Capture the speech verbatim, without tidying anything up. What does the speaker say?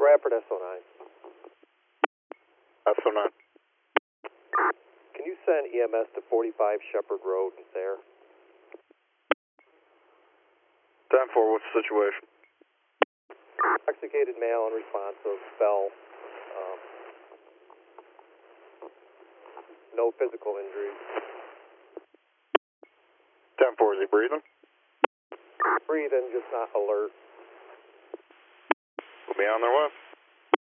Rapid S O nine. S O nine. Can you send E M S to forty-five Shepherd Road there? ten four, what's the situation? Intoxicated male unresponsive, fell. Um, no physical injuries. ten four, is he breathing? Breathing, just not alert. We'll be on their way.